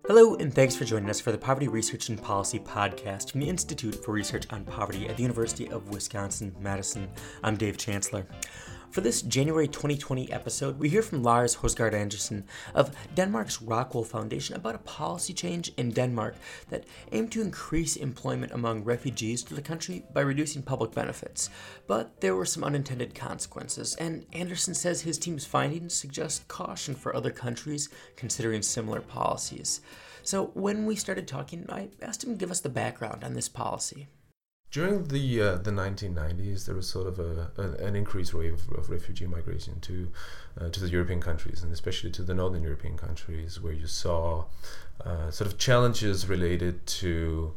Hello, and thanks for joining us for the Poverty Research and Policy podcast from the Institute for Research on Poverty at the University of Wisconsin-Madison. I'm Dave Chancellor. For this January 2020 episode, we hear from Lars Husgaard Andersen of Denmark's Rockwool Foundation about a policy change in Denmark that aimed to increase employment among refugees to the country by reducing public benefits. But there were some unintended consequences, and Andersen says his team's findings suggest caution for other countries considering similar policies. So when we started talking, I asked him to give us the background on this policy. During the 1990s, there was sort of an increased wave of refugee migration to the European countries, and especially to the northern European countries, where you saw sort of challenges related to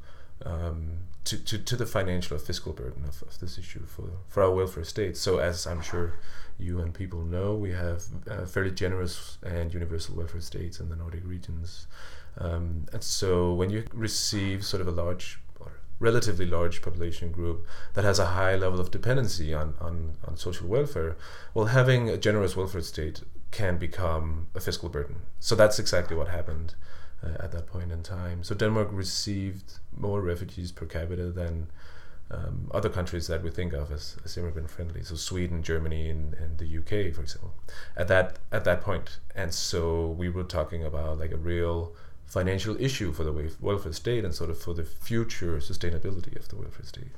the financial or fiscal burden of this issue for our welfare state. So, as I'm sure you and people know, we have fairly generous and universal welfare states in the Nordic regions, and so when you receive sort of a relatively large population group that has a high level of dependency on social welfare, well, having a generous welfare state can become a fiscal burden. So that's exactly what happened at that point in time. So Denmark received more refugees per capita than other countries that we think of as immigrant friendly. So Sweden, Germany, and the UK, for example, at that point. And so we were talking about like a real financial issue for the welfare state and sort of for the future sustainability of the welfare state.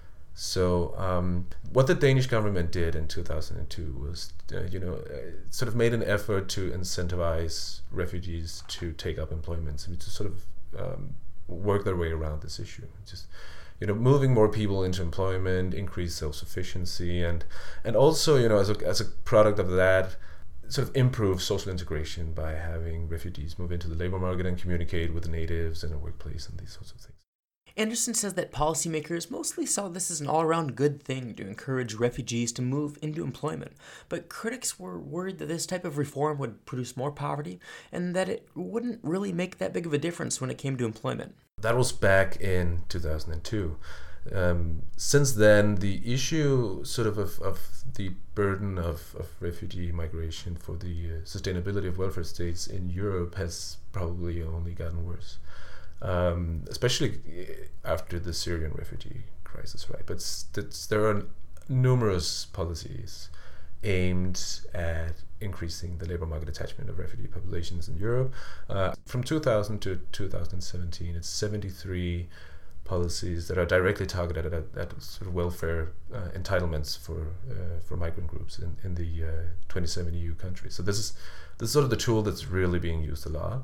So what the Danish government did in 2002 was, sort of made an effort to incentivize refugees to take up employment, and to sort of work their way around this issue. Just moving more people into employment, increase self-sufficiency, and also as a product of that, sort of improve social integration by having refugees move into the labor market and communicate with the natives in a workplace and these sorts of things. Andersen says that policymakers mostly saw this as an all-around good thing to encourage refugees to move into employment, but critics were worried that this type of reform would produce more poverty and that it wouldn't really make that big of a difference when it came to employment. That was back in 2002. Since then, the issue sort of the burden of refugee migration for the sustainability of welfare states in Europe has probably only gotten worse, especially after the Syrian refugee crisis, right? But there are numerous policies aimed at increasing the labor market attachment of refugee populations in Europe. From 2000 to 2017, it's 73 policies that are directly targeted at sort of welfare entitlements for migrant groups in the 27 EU countries. So this is sort of the tool that's really being used a lot.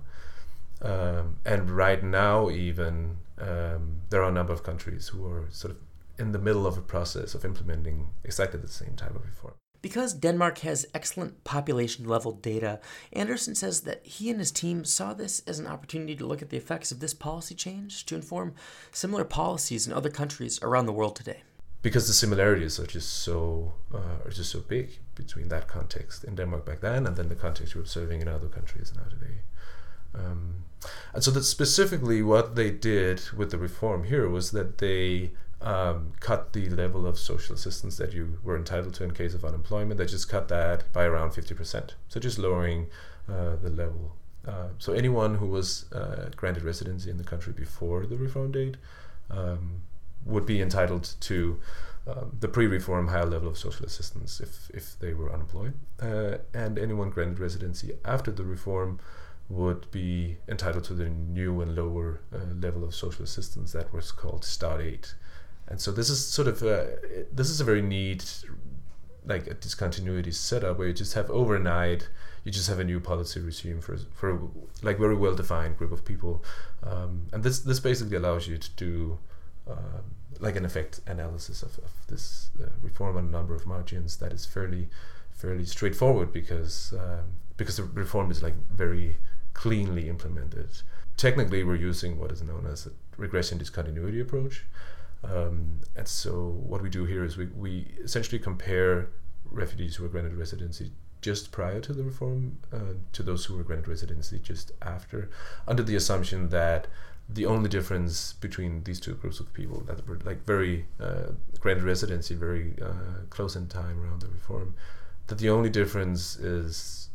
And right now, even there are a number of countries who are sort of in the middle of a process of implementing exactly the same type of reform. Because Denmark has excellent population-level data, Andersen says that he and his team saw this as an opportunity to look at the effects of this policy change to inform similar policies in other countries around the world today. Because the similarities are just so big between that context in Denmark back then and then the context we're observing in other countries now today. And so that specifically what they did with the reform here was that they cut the level of social assistance that you were entitled to in case of unemployment. They just cut that by around 50%. So just lowering the level. So anyone who was granted residency in the country before the reform date would be entitled to the pre-reform higher level of social assistance if they were unemployed. And anyone granted residency after the reform would be entitled to the new and lower level of social assistance that was called Start 8. And so this is sort of this is a very neat, like a discontinuity setup where you just have overnight, you just have a new policy regime for like very well defined group of people, and this basically allows you to do like an effect analysis of this reform on a number of margins that is fairly straightforward because the reform is like very cleanly implemented. Technically, we're using what is known as a regression discontinuity approach. And so what we do here is we essentially compare refugees who are granted residency just prior to the reform to those who were granted residency just after, under the assumption that the only difference between these two groups of people that were like very granted residency very close in time around the reform, that the only difference is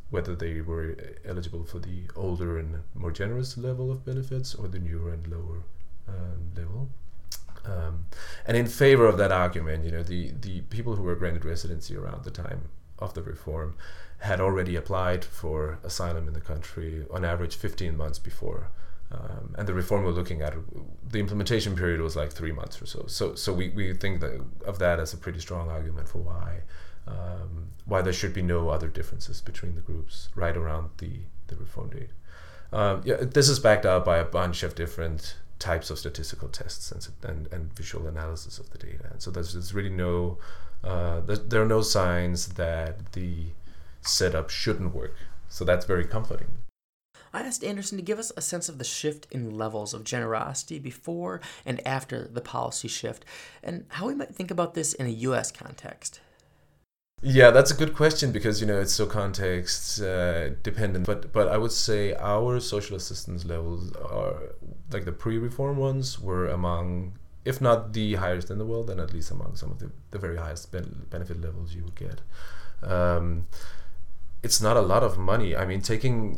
whether they were eligible for the older and more generous level of benefits or the newer and lower level. And in favor of that argument, the people who were granted residency around the time of the reform had already applied for asylum in the country on average 15 months before. And the reform we're looking at, the implementation period was like 3 months or so. So we think of that as a pretty strong argument for why there should be no other differences between the groups right around the reform date. This is backed up by a bunch of different types of statistical tests and visual analysis of the data. And so there's really there are no signs that the setup shouldn't work. So that's very comforting. I asked Anderson to give us a sense of the shift in levels of generosity before and after the policy shift, and how we might think about this in a U.S. context. Yeah, that's a good question because, it's so context dependent. But I would say our social assistance levels are, like the pre-reform ones, were among, if not the highest in the world, then at least among some of the very highest benefit levels you would get. It's not a lot of money. I mean, taking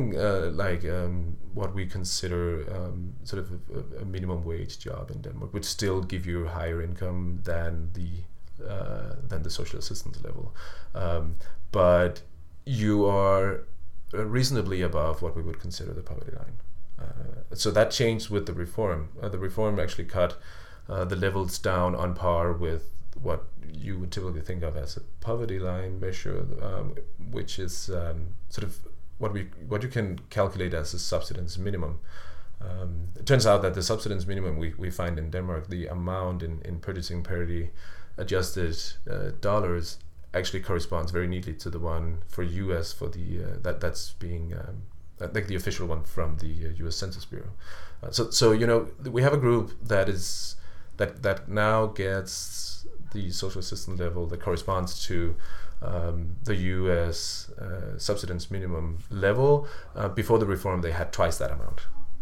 what we consider sort of a minimum wage job in Denmark would still give you a higher income than the social assistance level, but you are reasonably above what we would consider the poverty line. So that changed with the reform. The reform actually cut the levels down on par with what you would typically think of as a poverty line measure, which is sort of what you can calculate as a subsistence minimum. It turns out that the subsistence minimum we find in Denmark, the amount in purchasing parity adjusted dollars, actually corresponds very neatly to the one for US for the that's being like the official one from the US Census Bureau. So we have a group that now gets the social assistance level that corresponds to the US subsistence minimum level. Before the reform, they had twice that amount.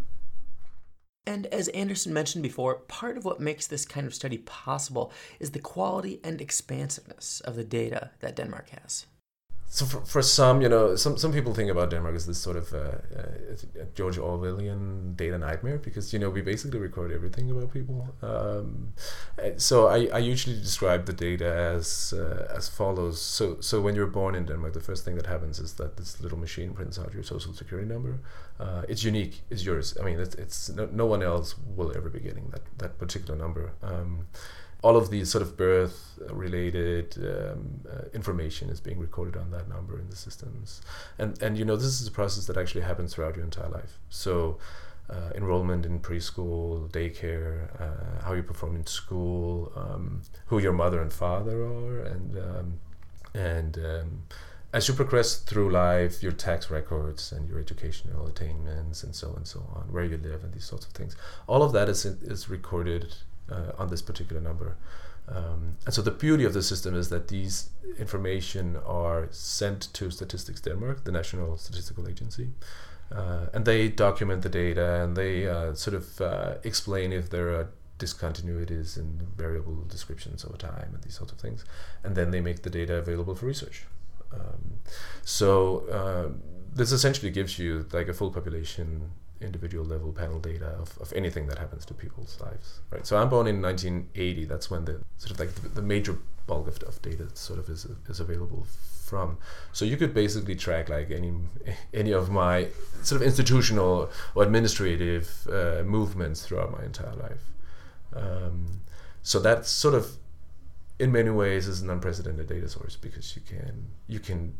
And as Anderson mentioned before, part of what makes this kind of study possible is the quality and expansiveness of the data that Denmark has. So for some, some people think about Denmark as this sort of George Orwellian data nightmare because, we basically record everything about people. So I usually describe the data as follows. So when you're born in Denmark, the first thing that happens is that this little machine prints out your social security number. It's unique. It's yours. I mean, it's no one else will ever be getting that particular number. All of the sort of birth-related information is being recorded on that number in the systems. And this is a process that actually happens throughout your entire life. So enrollment in preschool, daycare, how you perform in school, who your mother and father are, and as you progress through life, your tax records and your educational attainments and so on, where you live and these sorts of things. All of that is recorded on this particular number. And so the beauty of the system is that these information are sent to Statistics Denmark, the national statistical agency, and they document the data and they sort of explain if there are discontinuities in variable descriptions over time and these sorts of things. And then they make the data available for research. So this essentially gives you like a full population individual level panel data of anything that happens to people's lives, right? So I'm born in 1980. That's when the sort of like the major bulk of data sort of is available from. So you could basically track like any of my sort of institutional or administrative movements throughout my entire life. So that sort of in many ways is an unprecedented data source because you can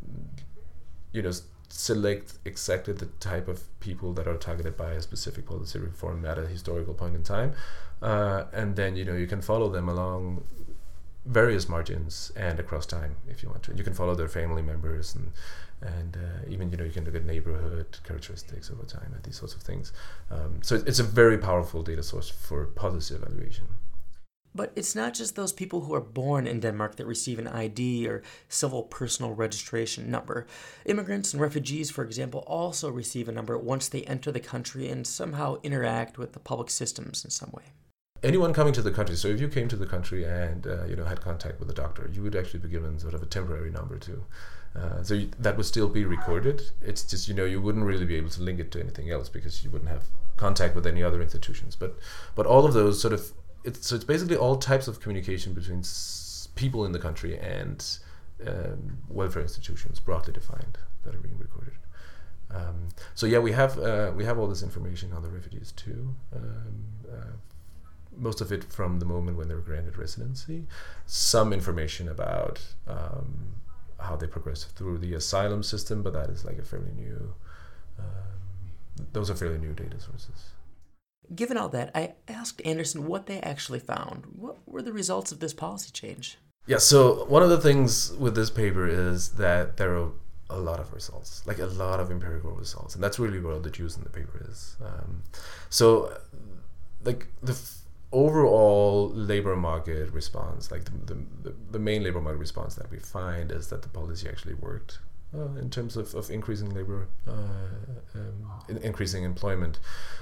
select exactly the type of people that are targeted by a specific policy reform at a historical point in time, and then you can follow them along various margins and across time if you want to. You can follow their family members and even you can look at neighborhood characteristics over time and these sorts of things. So it's a very powerful data source for policy evaluation. But it's not just those people who are born in Denmark that receive an ID or civil personal registration number. Immigrants and refugees, for example, also receive a number once they enter the country and somehow interact with the public systems in some way. Anyone coming to the country, so if you came to the country and had contact with a doctor, you would actually be given sort of a temporary number That would still be recorded. It's just, you wouldn't really be able to link it to anything else because you wouldn't have contact with any other institutions. But all of those sort of, it's basically all types of communication between people in the country and welfare institutions, broadly defined, that are being recorded. We have all this information on the refugees too. Most of it from the moment when they were granted residency. Some information about how they progressed through the asylum system, but that is like a fairly new. Those are fairly new data sources. Given all that, I asked Anderson what they actually found. What were the results of this policy change? Yeah, so one of the things with this paper is that there are a lot of results, like a lot of empirical results, and that's really what the juice in the paper is. Overall labor market response, like the main labor market response that we find is that the policy actually worked in terms of increasing labor, increasing employment.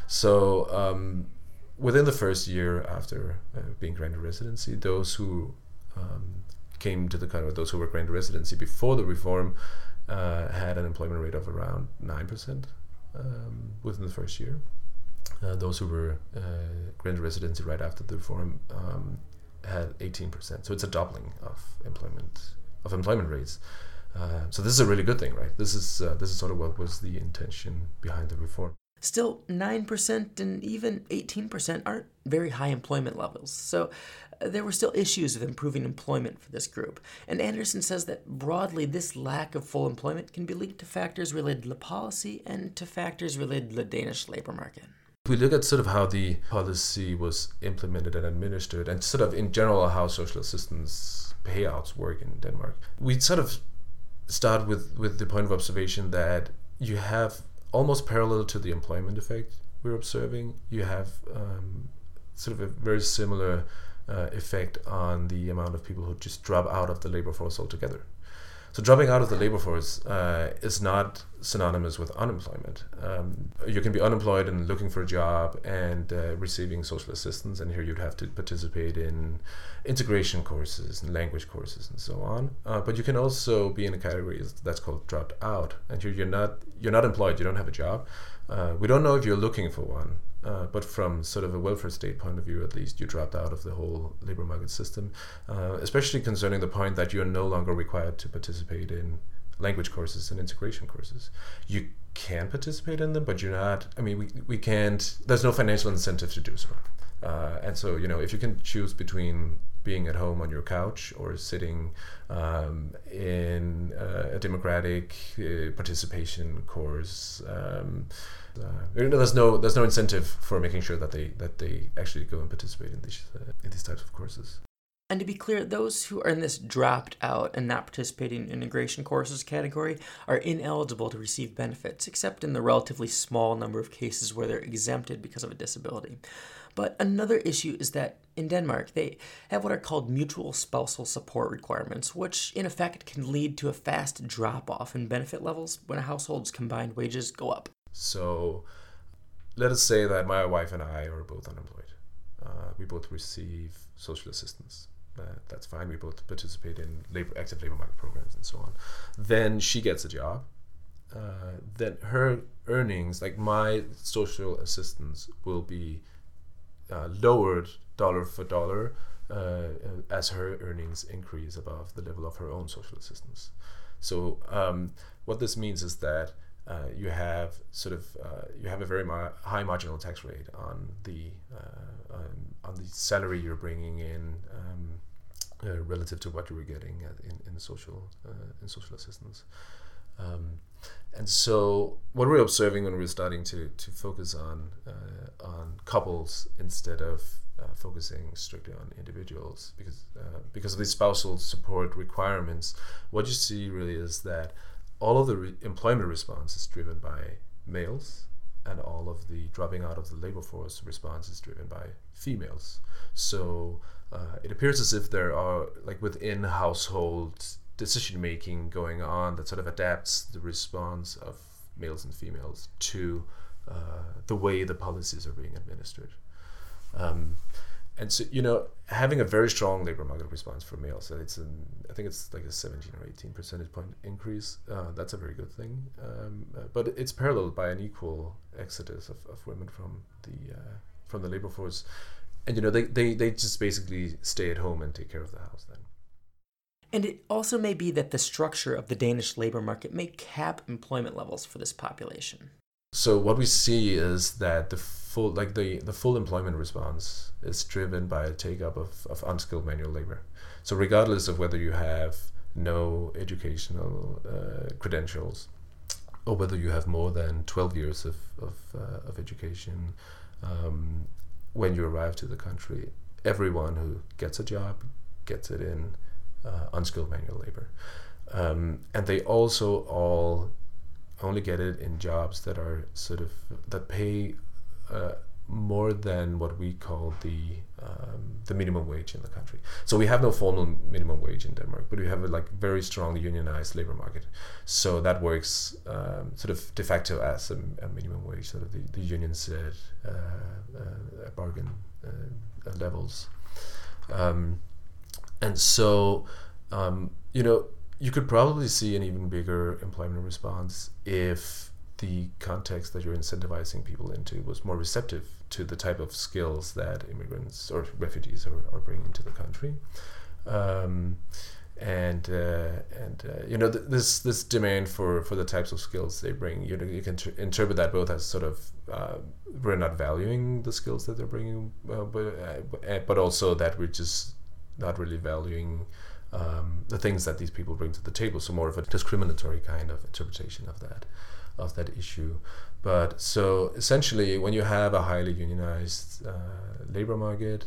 So within the first year after being granted residency, those who came to the country, those who were granted residency before the reform, had an employment rate of around 9% within the first year. Those who were granted residency right after the reform had 18%. So it's a doubling of employment rates. So this is a really good thing, right? This is sort of what was the intention behind the reform. Still, 9% and even 18% aren't very high employment levels. So there were still issues with improving employment for this group. And Anderson says that broadly, this lack of full employment can be linked to factors related to the policy and to factors related to the Danish labor market. We look at sort of how the policy was implemented and administered, and sort of in general how social assistance payouts work in Denmark. We sort of start with the point of observation that you have almost parallel to the employment effect we're observing, you have sort of a very similar effect on the amount of people who just drop out of the labor force altogether. So dropping out of the labor force is not synonymous with unemployment. You can be unemployed and looking for a job and receiving social assistance, and here you'd have to participate in integration courses and language courses and so on. But you can also be in a category that's called dropped out, and here you're not employed, you don't have a job. We don't know if you're looking for one. But from sort of a welfare state point of view, at least, you dropped out of the whole labor market system, especially concerning the point that you're no longer required to participate in language courses and integration courses. You can participate in them, but you're not, we can't, there's no financial incentive to do so. And so, if you can choose between being at home on your couch or sitting in a democratic participation course, there's no incentive for making sure that they actually go and participate in these types of courses. And to be clear, those who are in this dropped out and not participating in integration courses category are ineligible to receive benefits, except in the relatively small number of cases where they're exempted because of a disability. But another issue is that in Denmark, they have what are called mutual spousal support requirements, which in effect can lead to a fast drop-off in benefit levels when a household's combined wages go up. So let us say that my wife and I are both unemployed. We both receive social assistance. That's fine. We both participate in active labor market programs and so on. Then she gets a job. Then her earnings, like my social assistance, will be lowered dollar for dollar as her earnings increase above the level of her own social assistance. So what this means is that you have a very high marginal tax rate on the salary you're bringing in relative to what you were getting in social assistance. And so what we're observing when we're starting to focus on couples instead of focusing strictly on individuals, because of these spousal support requirements, what you see really is that all of the employment response is driven by males, and all of the dropping out of the labor force response is driven by females. So it appears as if there are, like, within household decision making going on that sort of adapts the response of males and females to the way the policies are being administered. And so, having a very strong labor market response for males, so I think it's like a 17 or 18 percentage point increase. That's a very good thing. But it's paralleled by an equal exodus of women from the labor force. And, they just basically stay at home and take care of the house then. And it also may be that the structure of the Danish labor market may cap employment levels for this population. So what we see is that the full employment response is driven by a take-up of unskilled manual labor. So regardless of whether you have no educational credentials or whether you have more than 12 years of education, when you arrive to the country, everyone who gets a job gets it in unskilled manual labor. And they also all only get it in jobs that are that pay more than what we call the minimum wage in the country. So we have no formal minimum wage in Denmark, but we have a very strongly unionized labor market. So that works de facto as a minimum wage. Sort of the union set bargain levels, and so you could probably see an even bigger employment response if the context that you're incentivizing people into was more receptive to the type of skills that immigrants or refugees are bringing to the country. This demand for the types of skills they bring, you can interpret that both as we're not valuing the skills that they're bringing, but also that we're just not really valuing the things that these people bring to the table. So more of a discriminatory kind of interpretation of that issue. But so essentially, when you have a highly unionized labor market,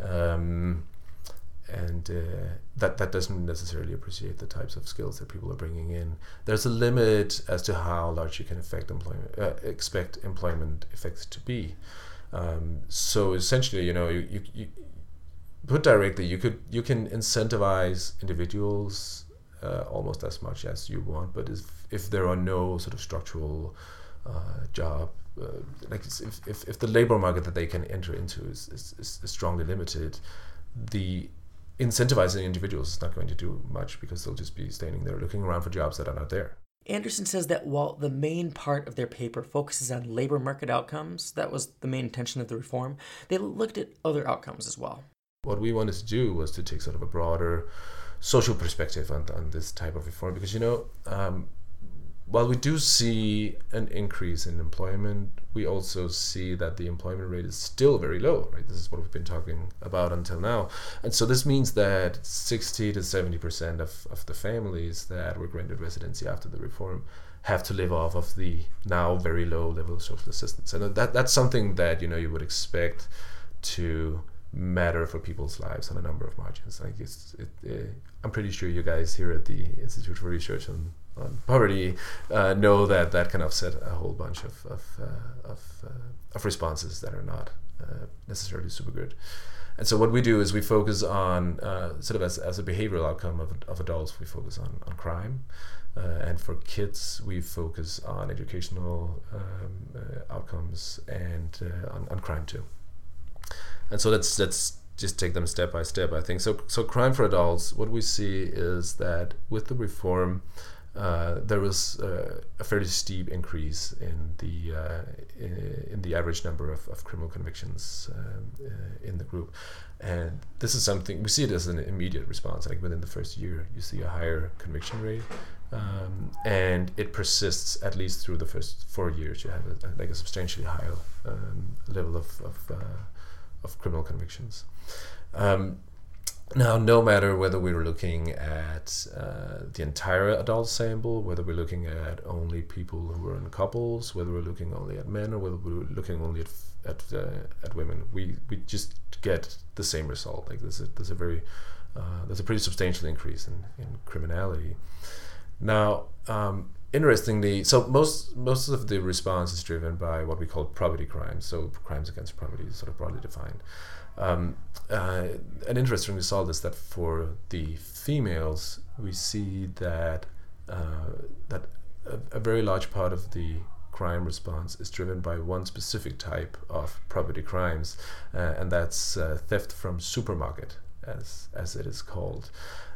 that doesn't necessarily appreciate the types of skills that people are bringing in, there's a limit as to how large you can expect employment effects to be. So essentially, you put directly, you can incentivize individuals almost as much as you want, but if there are no sort of structural job, if the labor market that they can enter into is strongly limited, the incentivizing individuals is not going to do much because they'll just be standing there looking around for jobs that are not there. Anderson says that while the main part of their paper focuses on labor market outcomes, that was the main intention of the reform, they looked at other outcomes as well. What we wanted to do was to take sort of a broader social perspective on this type of reform, because while we do see an increase in employment, we also see that the employment rate is still very low, right? This is what we've been talking about until now. And so this means that 60 to 70% of the families that were granted residency after the reform have to live off of the now very low level of social assistance. And that's something that you would expect to matter for people's lives on a number of margins. I'm pretty sure you guys here at the Institute for Research on Poverty know that can offset a whole bunch of responses that are not necessarily super good. And so what we do is we focus on as a behavioral outcome of adults, we focus on crime, and for kids we focus on educational outcomes and on crime too. And so let's just take them step by step, I think. So crime for adults, what we see is that with the reform, there was a fairly steep increase in the average number of criminal convictions in the group. And this is something, we see it as an immediate response. Like within the first year, you see a higher conviction rate. And it persists at least through the first 4 years. You have a substantially higher level of criminal convictions. Now, no matter whether we're looking at the entire adult sample, whether we're looking at only people who are in couples, whether we're looking only at men, or whether we're looking only at women, we just get the same result. Like there's a pretty substantial increase in criminality. Now, interestingly, so most of the response is driven by what we call property crimes. So crimes against property is sort of broadly defined. An interesting result is that for the females, we see that a very large part of the crime response is driven by one specific type of property crimes, and that's theft from supermarket, as it is called.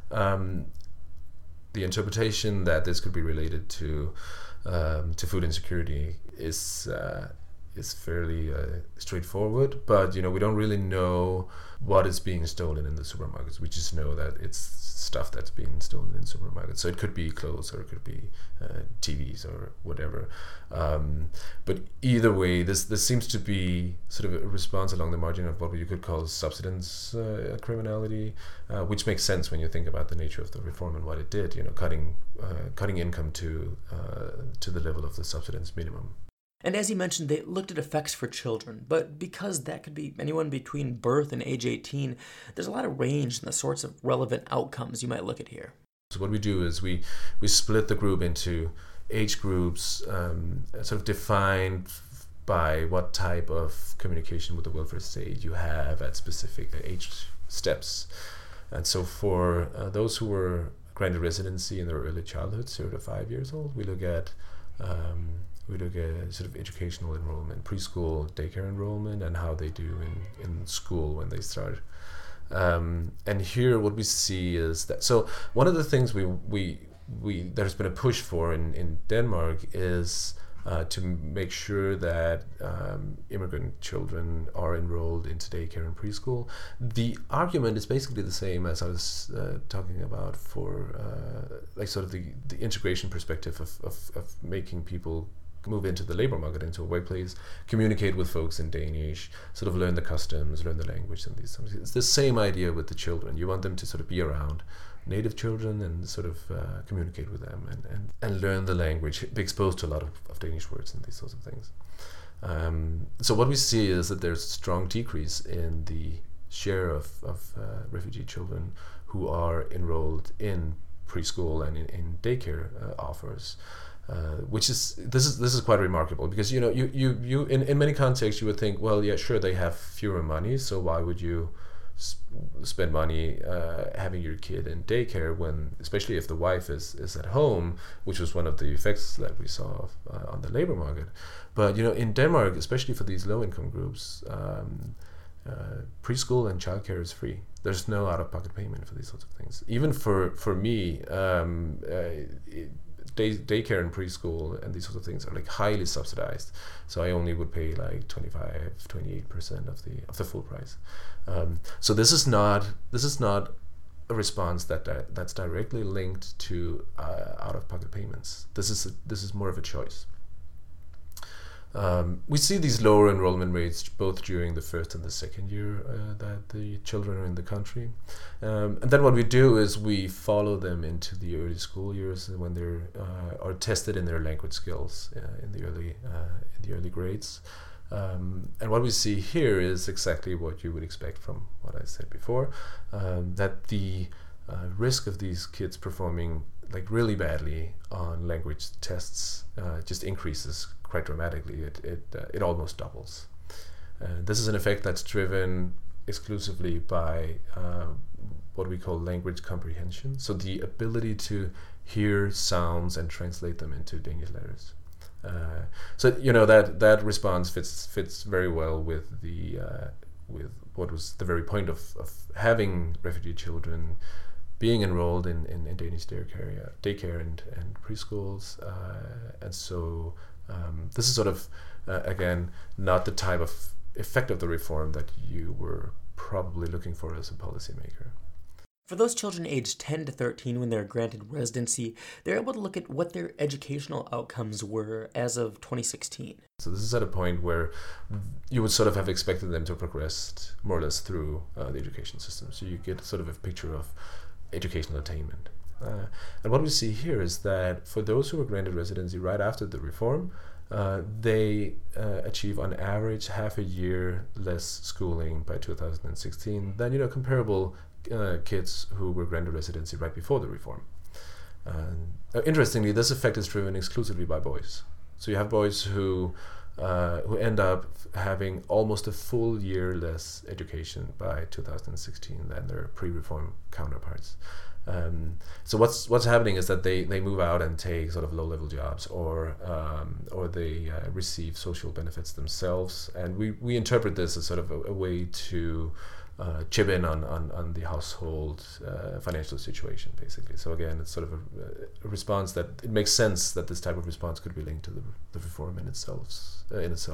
The interpretation that this could be related to food insecurity is fairly straightforward, but we don't really know what is being stolen in the supermarkets. We just know that it's stuff that's being stolen in supermarkets. So it could be clothes, or it could be TVs, or whatever. But either way, this seems to be sort of a response along the margin of what you could call subsistence criminality, which makes sense when you think about the nature of the reform and what it did. Cutting income to the level of the subsistence minimum. And as you mentioned, they looked at effects for children, but because that could be anyone between birth and age 18, there's a lot of range in the sorts of relevant outcomes you might look at here. So what we do is we split the group into age groups, sort of defined by what type of communication with the welfare state you have at specific age steps. And so for those who were granted residency in their early childhood, 0 to 5 years old, we look at sort of educational enrollment, preschool, daycare enrollment, and how they do in school when they start. And here what we see is that, so one of the things there's been a push for in Denmark is to make sure that immigrant children are enrolled into daycare and preschool. The argument is basically the same as I was talking about for like sort of the integration perspective of making people move into the labor market, into a workplace, communicate with folks in Danish, sort of learn the customs, learn the language, and these things. It's the same idea with the children. You want them to sort of be around native children and sort of communicate with them and learn the language, be exposed to a lot of Danish words and these sorts of things. So what we see is that there's a strong decrease in the share of refugee children who are enrolled in preschool and in daycare offers. Which is this is quite remarkable, because you in many contexts you would think, well, yeah, sure, they have fewer money, so why would you spend money having your kid in daycare, when, especially if the wife is at home, which was one of the effects that we saw on the labor market. But in Denmark, especially for these low income groups, preschool and childcare is free. There's no out of pocket payment for these sorts of things. Even for me, daycare and preschool and these sorts of things are like highly subsidized, so I only would pay like 28% of the full price. So this is not a response that's directly linked to out of pocket payments. This is more of a choice. We see these lower enrollment rates both during the first and the second year that the children are in the country, and then what we do is we follow them into the early school years when they are tested in their language skills in the early grades, and what we see here is exactly what you would expect from what I said before, that the risk of these kids performing like really badly on language tests just increases quite dramatically. It almost doubles. This is an effect that's driven exclusively by what we call language comprehension, so the ability to hear sounds and translate them into Danish letters. So that response fits very well with with what was the very point of having refugee children being enrolled in Danish daycare and preschools, and so this is sort of again not the type of effect of the reform that you were probably looking for as a policymaker. For those children aged 10 to 13 when they're granted residency, they're able to look at what their educational outcomes were as of 2016. So this is at a point where you would sort of have expected them to progress more or less through the education system. So you get sort of a picture of educational attainment. And what we see here is that for those who were granted residency right after the reform, they achieve on average half a year less schooling by 2016 than comparable kids who were granted residency right before the reform. Interestingly, this effect is driven exclusively by boys. So you have boys who end up having almost a full year less education by 2016 than their pre-reform counterparts. So what's happening is that they move out and take sort of low-level jobs, or they receive social benefits themselves, and we interpret this as sort of a way to chip in on the household financial situation, basically. So again, it's sort of a response that it makes sense that this type of response could be linked to the reform in itself.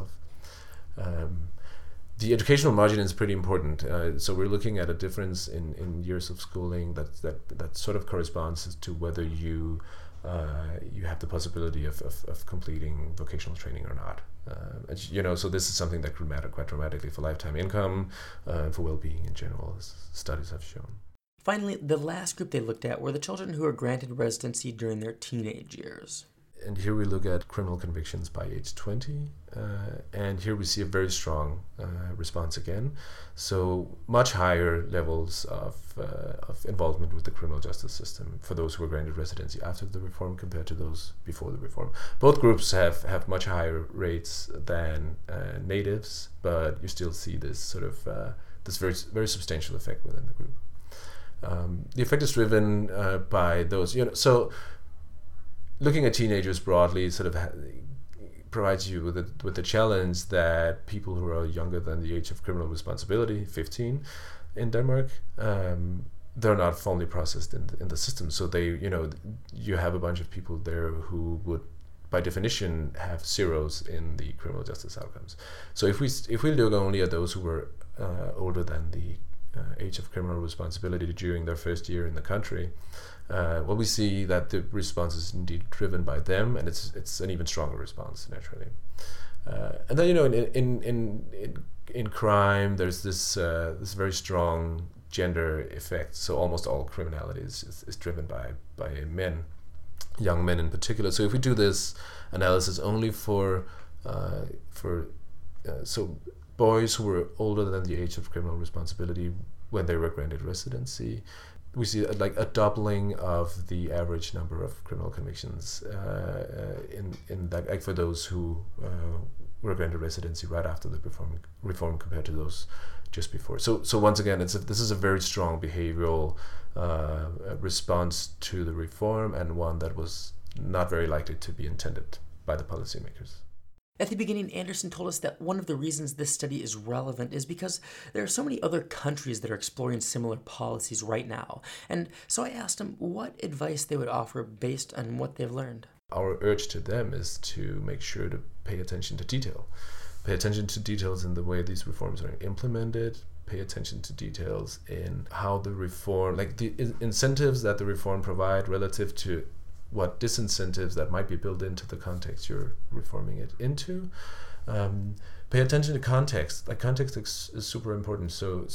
The educational margin is pretty important. So we're looking at a difference in years of schooling that sort of corresponds to whether you have the possibility of completing vocational training or not. So this is something that could matter quite dramatically for lifetime income, for well-being in general, as studies have shown. Finally, the last group they looked at were the children who were granted residency during their teenage years. And here we look at criminal convictions by age 20, and here we see a very strong response again. So much higher levels of involvement with the criminal justice system for those who were granted residency after the reform compared to those before the reform. Both groups have much higher rates than natives, but you still see this sort of this very, very substantial effect within the group. The effect is driven by those, so looking at teenagers broadly sort of provides you with the challenge that people who are younger than the age of criminal responsibility, 15 in Denmark, they're not formally processed in the system. So you have a bunch of people there who would, by definition, have zeros in the criminal justice outcomes. So if we look only at those who were older than the age of criminal responsibility during their first year in the country, we see that the response is indeed driven by them, and it's an even stronger response naturally. And then in crime, there's this very strong gender effect. So almost all criminality is driven by men, young men in particular. So if we do this analysis only for boys who were older than the age of criminal responsibility when they were granted residency, we see a doubling of the average number of criminal convictions in that, like for those who were granted residency right after the reform compared to those just before. So once again, this is a very strong behavioral response to the reform, and one that was not very likely to be intended by the policymakers. At the beginning, Anderson told us that one of the reasons this study is relevant is because there are so many other countries that are exploring similar policies right now. And so I asked him what advice they would offer based on what they've learned. Our urge to them is to make sure to pay attention to detail. Pay attention to details in the way these reforms are implemented. Pay attention to details in how the reform, like the incentives that the reform provide relative to what disincentives that might be built into the context you're reforming it into. Pay attention to context. Like context is super important. So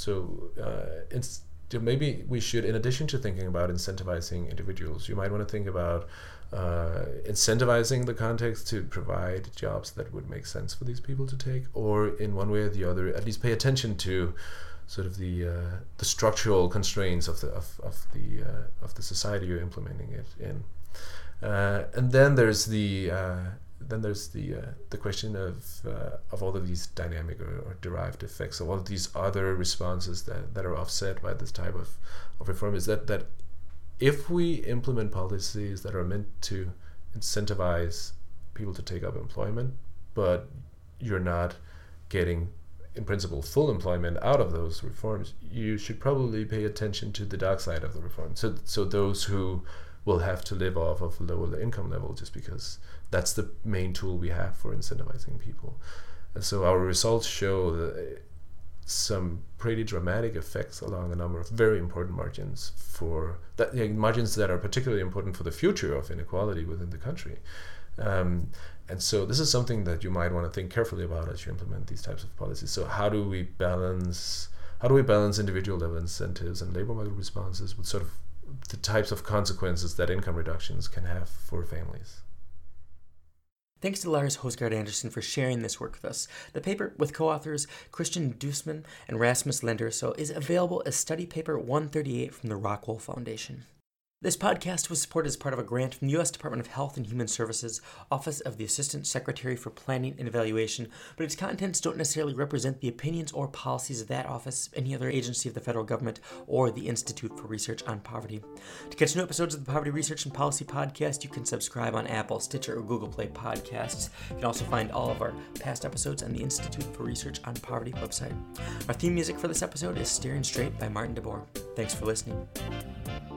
maybe we should, in addition to thinking about incentivizing individuals, you might want to think about incentivizing the context to provide jobs that would make sense for these people to take, or in one way or the other, at least pay attention to sort of the structural constraints of the society you're implementing it in. And then there's the question of all of these dynamic or derived effects, of all of these other responses that are offset by this type of reform, is that if we implement policies that are meant to incentivize people to take up employment, but you're not getting, in principle, full employment out of those reforms, you should probably pay attention to the dark side of the reform. So those who will have to live off of a lower income level, just because that's the main tool we have for incentivizing people. And so our results show some pretty dramatic effects along a number of very important margins margins that are particularly important for the future of inequality within the country. And so this is something that you might want to think carefully about as you implement these types of policies. So how do we balance individual level incentives and labor market responses with sort of the types of consequences that income reductions can have for families? Thanks to Lars Hosgaard Andersen for sharing this work with us. The paper, with co-authors Christian Duesman and Rasmus Lenderso, is available as Study Paper 138 from the Rockwell Foundation. This podcast was supported as part of a grant from the U.S. Department of Health and Human Services, Office of the Assistant Secretary for Planning and Evaluation, but its contents don't necessarily represent the opinions or policies of that office, any other agency of the federal government, or the Institute for Research on Poverty. To catch new episodes of the Poverty Research and Policy Podcast, you can subscribe on Apple, Stitcher, or Google Play Podcasts. You can also find all of our past episodes on the Institute for Research on Poverty website. Our theme music for this episode is Staring Straight by Martin DeBoer. Thanks for listening.